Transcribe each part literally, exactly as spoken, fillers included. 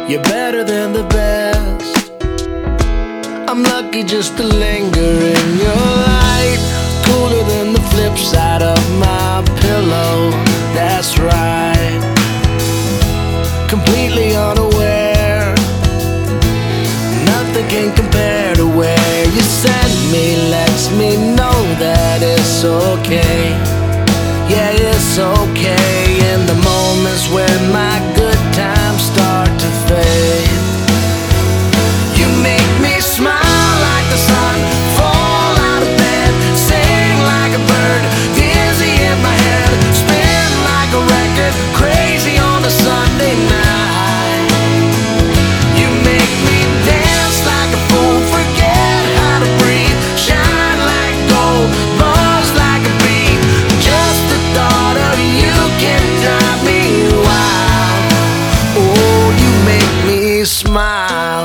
You're better than the best. I'm lucky just to linger in your light. Cooler than the flip side of my pillow. That's right. Completely unaware. Nothing can compare to where you send me. Lets me know that it's okay. Yeah, it's okay. In the moments when my good times start to fade, you make me smile like the sun, fall out of bed, sing like a bird, dizzy in my head, spin like a record, crazy on a Sunday night. You make me dance like a fool, forget how to breathe, shine like gold, buzz like a bee. Just the thought of you can drive me wild. Oh, you make me smile.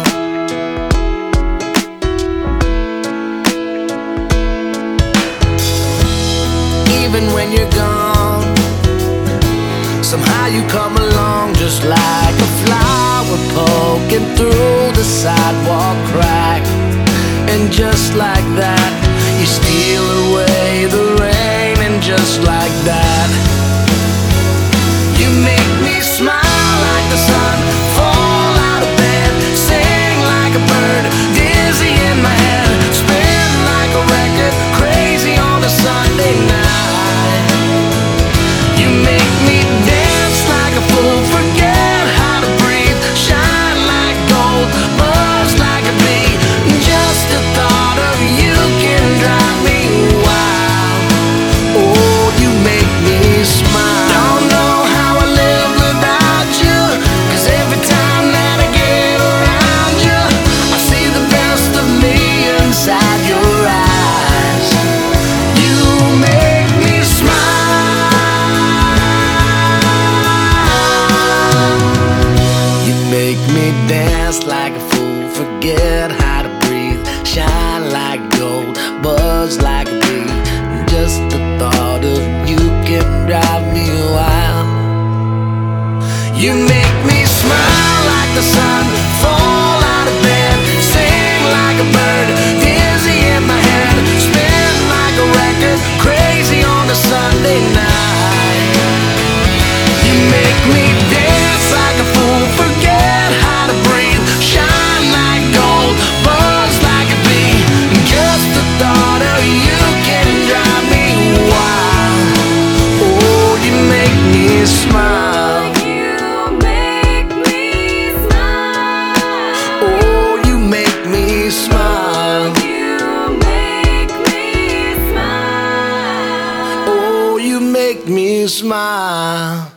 Even when you're gone, somehow you come along just like a flower poking through the sidewalk crack. And just like that, you steal away the rain. And just like that, you make me smile like the sun, fall out of bed, sing like a bird, dizzy in my head, spin like a record, crazy on a Sunday night. You make me dance like a fool, forget how to breathe, shine like gold, buzz like a bee. Just the thought of you can drive me wild. Oh, you make me smile. Don't know how I live without you, 'cause every time that I get around you, I see the best of me inside your eyes. You make me smile. You make me dance like a fool, forget how to breathe, shine like gold, buzz like a bee. Just the thought of you can drive me wild. You make me smile like the sun, fall out of bed, sing like a bird, dizzy in my head, spin like a record, crazy on a Sunday night. You make me dance like a fool, forget how to breathe, shine like gold, buzz like a bee. Just the thought of you can drive me wild. Oh, you make me smile. You make me smile. Oh, you make me smile. You make me smile. Oh, you make me smile.